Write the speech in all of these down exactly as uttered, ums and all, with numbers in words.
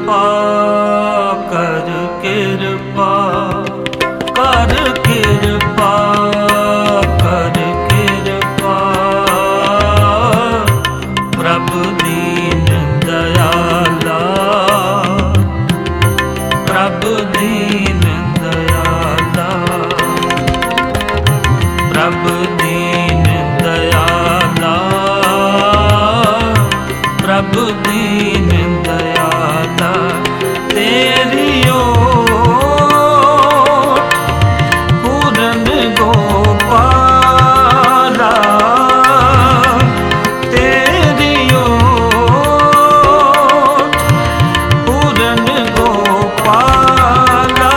ਕਿਰਪਾ ਕਰ ਕਿਰਪਾ ਕਰ ਕਿਰਪਾ ਕਰ ਕਿਰਪਾ ਪ੍ਰਭ ਦੀਨ ਦਇਆਲਾ ਪ੍ਰਭ ਦੀਨ ਦਇਆਲਾ ਪ੍ਰਭ ਦੀਨ ਦਇਆਲਾ ਪ੍ਰਭ ਦੀਨ ਦਇਆਲਾ ਤੇਰੀ ਓਟ ਪੂਰਨ ਗੋਪਾਲਾ ਤੇਰੀ ਓਟ ਪੂਰਨ ਗੋਪਾਲਾ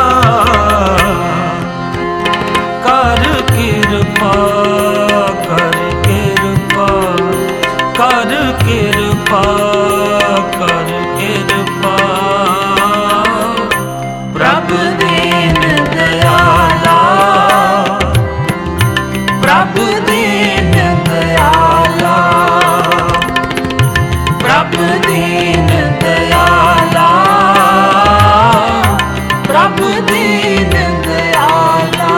ਕਰ ਕਿਰਪਾ ਕਰ ਕਿਰਪਾ ਕਰ ਕਿਰਪਾ ਕਰ ਕਿਰਪਾ ਪ੍ਰਭ ਦੀਨ ਦਇਆਲਾ ਪ੍ਰਭ ਦੀਨ ਦਇਆਲਾ ਪ੍ਰਭ ਦੀਨ ਦਇਆਲਾ ਪ੍ਰਭ ਦੀਨ ਦਇਆਲਾ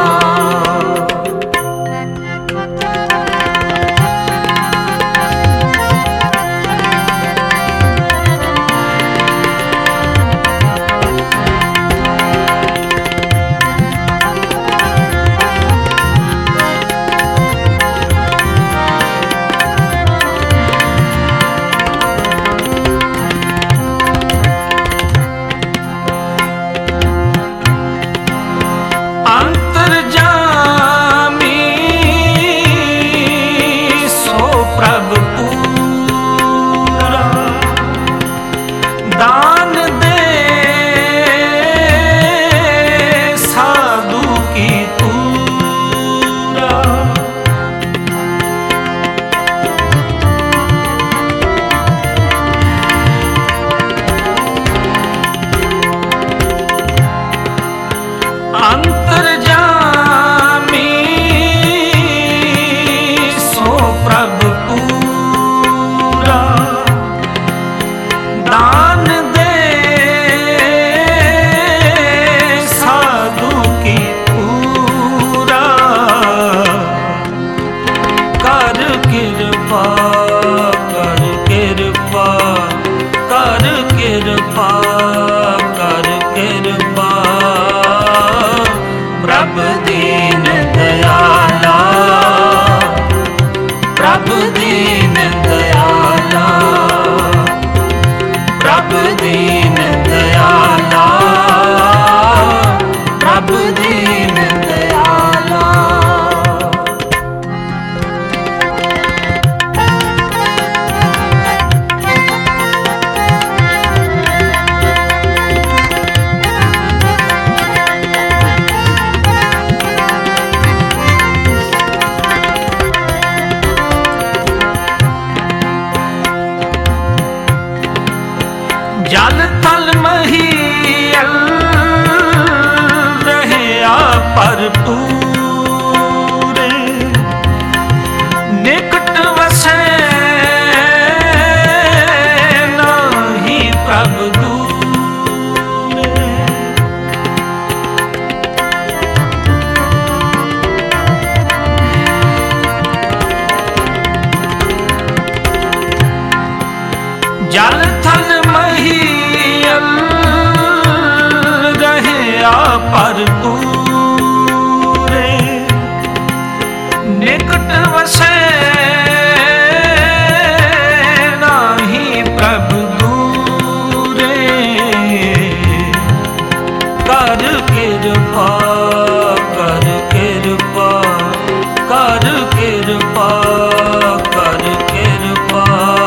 ਅੰਤਰਜਾਮੀ ਸੋ ਪ੍ਰਭ ਪੂਰਾ ਦਾਨ ਦੇ ਸਾਧੂ ਕੀ ਤੂਰਾ ਅੰਤਰਜਾਮੀ ਸੋ ਪ੍ਰਭ ਪੂਰਾ ਦਾਨ ਦੇ ਸਾਧੂ ਕੀ ਪੂਰਾ ਕਰ ਕਿਰਪਾ ਕਰ ਕਿਰਪਾ ਕਰ ਕਿਰਪਾ ਕਰ ਕਿਰਪਾ ਪ੍ਰਭ ਦੀਨ ਦਇਆਲਾ ਪ੍ਰਭ ਦੀਨ ਦਇਆਲਾ ਪ੍ਰਭ ਦੀਨ ਦਇਆਲਾ ਪ੍ਰਭ ਦੀਨ ਦਇਆਲਾ ਜਲ ਥਲ ਮਹੀਲ ਰਹਿਆ ਭਰਪੂਰੇ ਨਿਕਟ ਵਸੈ ਨਾਹੀ ਪ੍ਰਭ ਦੂਰੇ ਜਲ ਥਲ ਮਹੀਲ ਰਹਿਆ ਭਰਪੂਰੇ ਨਿਕਟ ਵਸੈ ਨਾਹੀ ਪ੍ਰਭ ਦੂਰੇ ਕਰ ਕਿਰਪਾ ਕਰ ਕਿਰਪਾ ਕਰ ਕਿਰਪਾ ਕਰ ਕਿਰਪਾ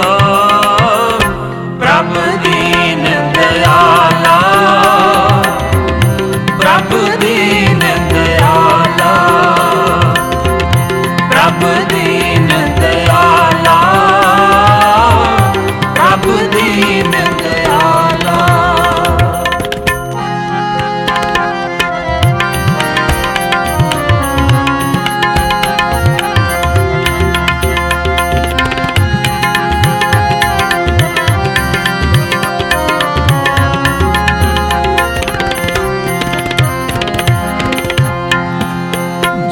ਪ੍ਰਭ ਦੀਨ ਦਇਆਲਾ ਪ੍ਰਭ ਦੀਨ ਦਇਆਲਾ ਪ੍ਰਭ ਦੀਨ ਦਇਆਲਾ ਪ੍ਰਭ ਦੀਨ ਦਇਆਲਾ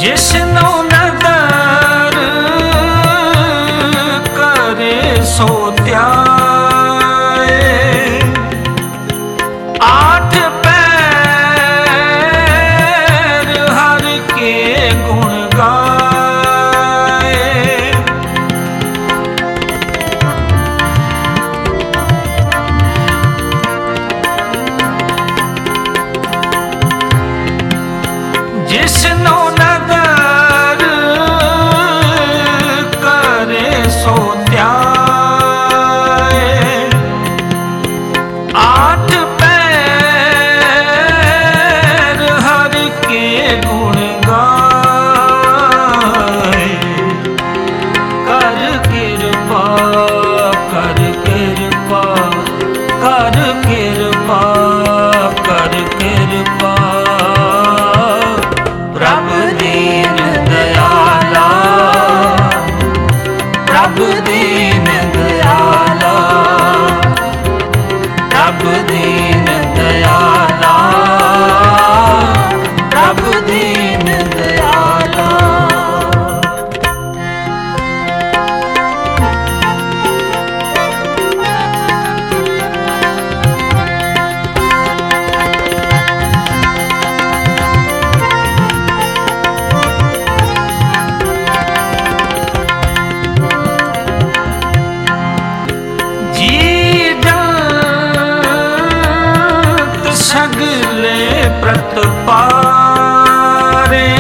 जिसनो नदर करे सो त्याए, आठ पैर हर के गुण गाए। जिसनो नदर करे सो त्याए, आठ पैर हर के गुण गाए। कर कृपा कर कृपा कर कृपा कर कृपा, प्रभु दीन दयाला, प्रभु दीन दयाला, प्रभु दीन दयाला, प्रभु दीन दयाला। सगले प्रतपारे,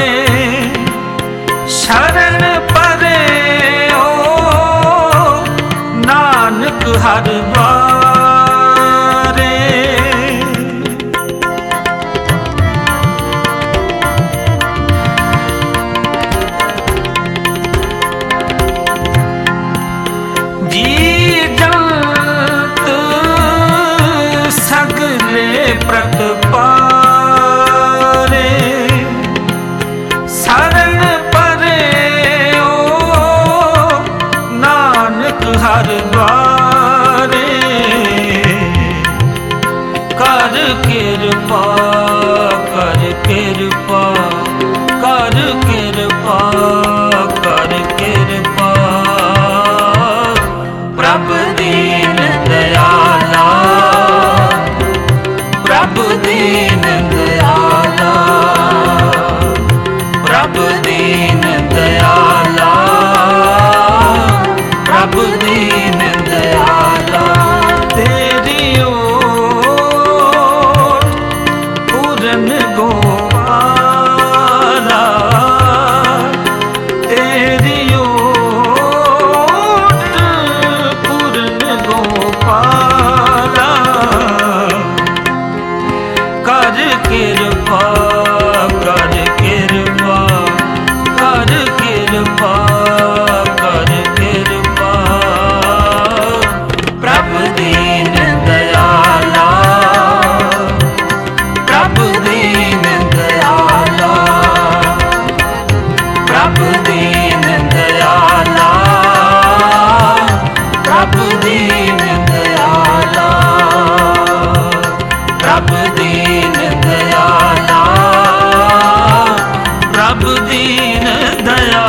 शरण परे ओ नानक हर द्वारे। जी जंत सगले प्रतपारे, शरण परे ओ नानक हर द्वारे। कर कृपा कर कृपा कर कृपा कर कृपा, प्रभु दीन दयाला, प्रभु दीन दयाला, प्रभु दीन दयाला, प्रभु दीन दयाला। तेरी ओट पूरन गोपाला, तेरी ओट पूरन गोपाला। कर कृपा कर कृपा कर कृपा कर कृपा, प्रभु दीन दयाला, प्रभु दीन दयाला, प्रभु दीन दयाला, प्रभु दीन दयाला, प्रभु दीन दयाला, प्रभु दीन दया।